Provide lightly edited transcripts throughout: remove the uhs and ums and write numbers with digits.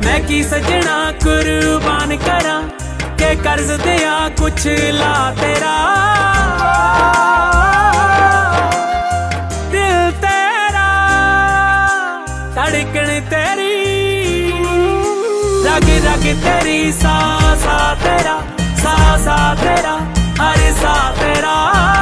मैं की सजना कुर्बान करा के कर्ज दिया कुछ ला तेरा दिल तेरा धड़कन तेरी रग रग तेरी सा तेरा सा तेरा हर सा तेरा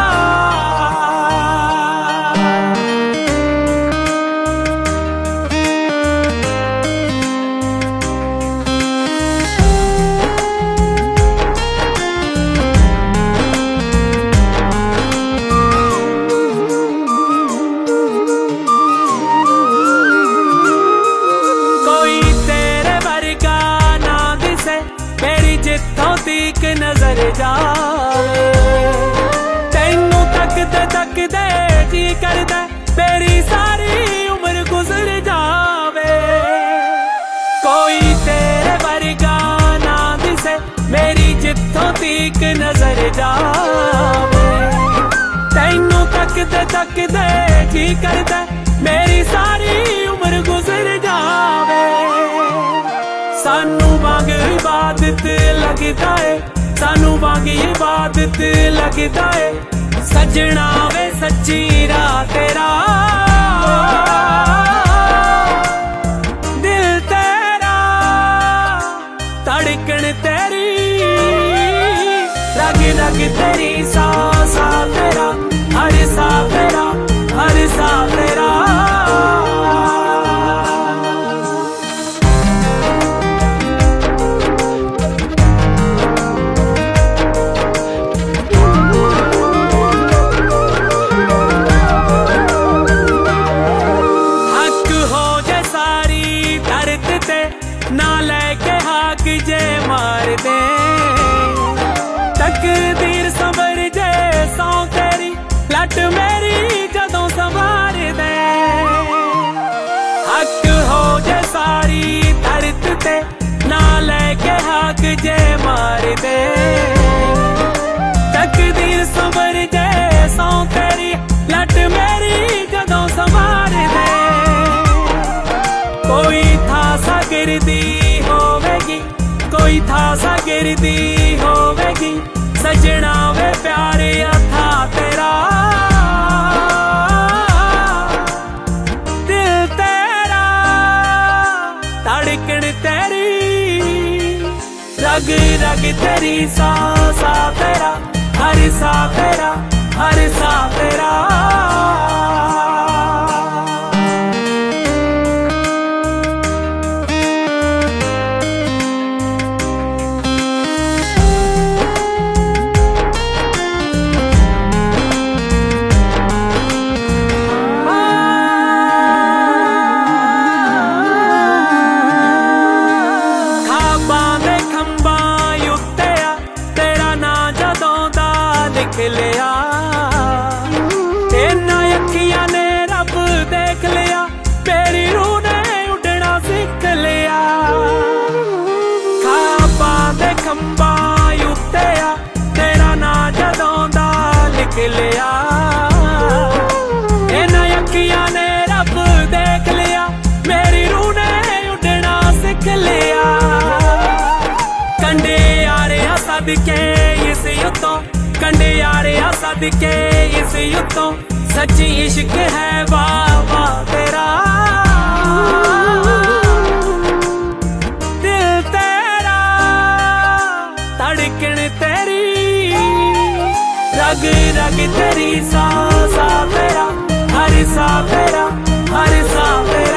जिथों तीक नजर जावे तैनू तकदे जी करदा मेरी सारी उम्र गुजर जावे कोई तेरे वर्गा ना दिसे मेरी जिथों तीक नजर जावे तैनू तकदे जी करदा मेरी सारी उम्र गुजर जावे सानू वांग इबादत लगदा है सानू वांग इबादत लगदा है सजना वे सच्ची राह तेरा दिल तेरा धड़कन तेरी रग रग तेरी सा तेरा हर सा तेरा हर सा तेरा ना लेके हाक जे मार दे तकदीर संवर जे सौ तेरी लट मेरी जदों संवार दे हक हो जे सारी धरत ते ना लेके हाक जे मार दे तकदीर संवर जे सौ तेरी लट मेरी जदों संवार दे कोई था गिरदी होवेगी कोई था सा गिरदी होवेगी सजना वे प्यारे था तेरा दिल तेरा धड़कन तेरी रग रग तेरी सा तेरा हर सा तेरा हर सा तेरा लिया तेना अखियां ने रब देख लिया मेरी रूह ने उड़ना सीख लिया खाबा दे खंबा उत्ते आ तेरा ना जदों दा लिख लिया तेना अखियां ने रब देख लिया मेरी रूह ने उड़ना सीख लिया कंडे यारे सदके इस युद्धों कंडे यारे सदके इस युद्धों सच्ची इश्क है बाबा तेरा दिल तेरा धड़कन तेरी रग रग तेरी सा तेरा हर सा तेरा हर सा तेरा